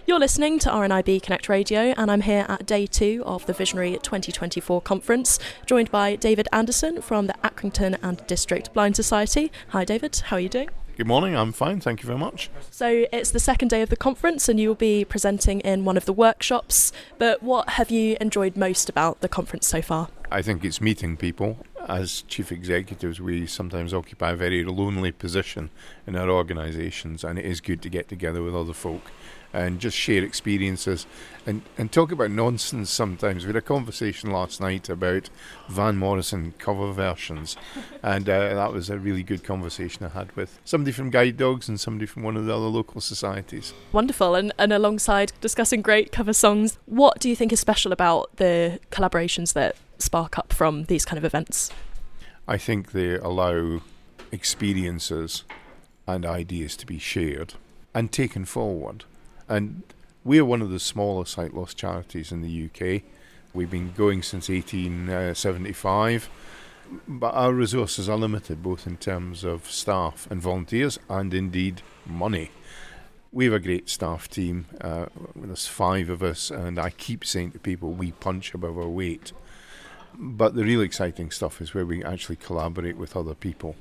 You're listening to RNIB Connect Radio, and I'm here at day 2 of the Visionary 2024 conference, joined by David Anderson from the Accrington and District Blind Society. Hi David, how are you doing? Good morning, I'm fine, thank you very much. So it's the second day of the conference and you'll be presenting in one of the workshops, but what have you enjoyed most about the conference so far? I think it's meeting people. As chief executives, we sometimes occupy a very lonely position in our organisations, and it is good to get together with other folk and just share experiences and talk about nonsense sometimes. We had a conversation last night about Van Morrison cover versions, and that was a really good conversation I had with somebody from Guide Dogs and somebody from one of the other local societies. Wonderful, and alongside discussing great cover songs, what do you think is special about the collaborations that spark up from these kind of events? I think they allow experiences and ideas to be shared and taken forward. And we're one of the smaller sight loss charities in the UK. We've been going since 1875, but our resources are limited both in terms of staff and volunteers and indeed money. We have a great staff team, there's 5 of us, and I keep saying to people we punch above our weight. But the real exciting stuff is where we actually collaborate with other people.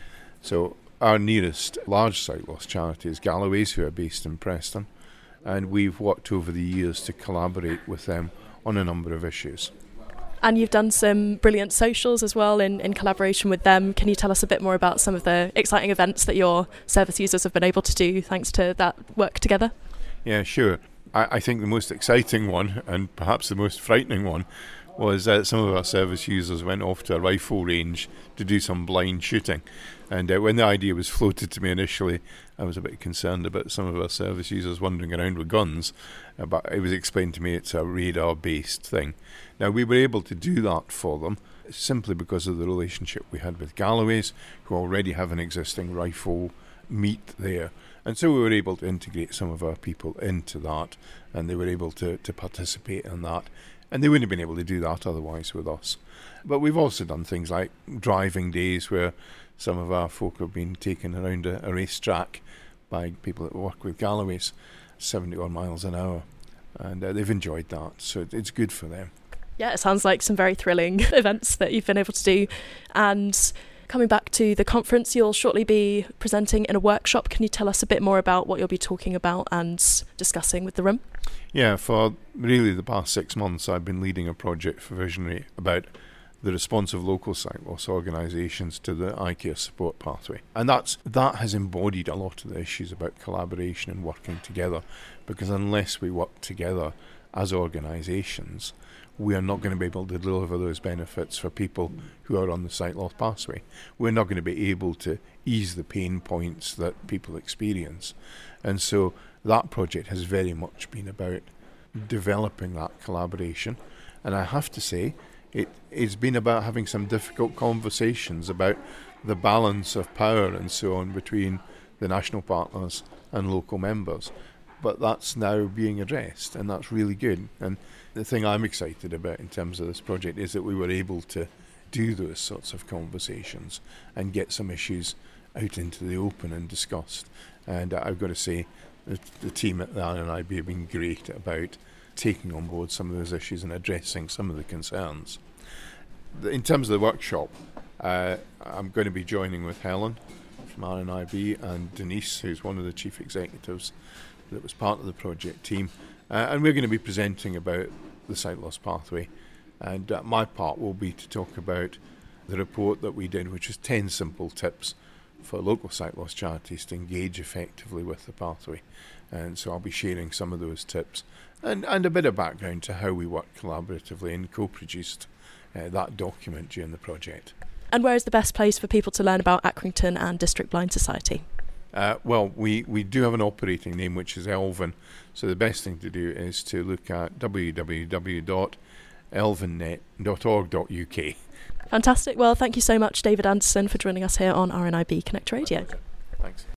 So our nearest large sight loss charity is Galloway's, who are based in Preston, and we've worked over the years to collaborate with them on a number of issues. And you've done some brilliant socials as well in collaboration with them. Can you tell us a bit more about some of the exciting events that your service users have been able to do thanks to that work together? Yeah, sure. I think the most exciting one, and perhaps the most frightening one, was some of our service users went off to a rifle range to do some blind shooting. And when the idea was floated to me initially, I was a bit concerned about some of our service users wandering around with guns, but it was explained to me it's a radar-based thing. Now, we were able to do that for them simply because of the relationship we had with Galloway's, who already have an existing rifle meet there. And so we were able to integrate some of our people into that, and they were able to participate in that. And they wouldn't have been able to do that otherwise with us. But we've also done things like driving days where some of our folk have been taken around a racetrack by people that work with Galloway's, 70 odd miles an hour. And they've enjoyed that, so it's good for them. Yeah, it sounds like some very thrilling events that you've been able to do. And coming back to the conference, you'll shortly be presenting in a workshop. Can you tell us a bit more about what you'll be talking about and discussing with the room? Yeah, for really the past 6 months I've been leading a project for Visionary about the response of local sight loss organisations to the eye care support pathway. And that has embodied a lot of the issues about collaboration and working together, because unless we work together as organisations, we are not going to be able to deliver those benefits for people who are on the sight loss pathway. We're not going to be able to ease the pain points that people experience. And so that project has very much been about developing that collaboration. And I have to say, it's been about having some difficult conversations about the balance of power and so on between the national partners and local members. But that's now being addressed, and that's really good. And the thing I'm excited about in terms of this project is that we were able to do those sorts of conversations and get some issues out into the open and discussed. And I've got to say, the team at the RNIB have been great about taking on board some of those issues and addressing some of the concerns. In terms of the workshop, I'm going to be joining with Helen from RNIB and Denise, who's one of the chief executives that was part of the project team, and we're going to be presenting about the sight loss pathway. And my part will be to talk about the report that we did, which is 10 simple tips for local sight loss charities to engage effectively with the pathway. And so I'll be sharing some of those tips and a bit of background to how we work collaboratively and co-produced that document during the project. And where is the best place for people to learn about Accrington and District Blind Society? Well, we do have an operating name, which is Elven. So the best thing to do is to look at www.elvennet.org.uk. Fantastic. Well, thank you so much, David Anderson, for joining us here on RNIB Connect Radio. Thanks.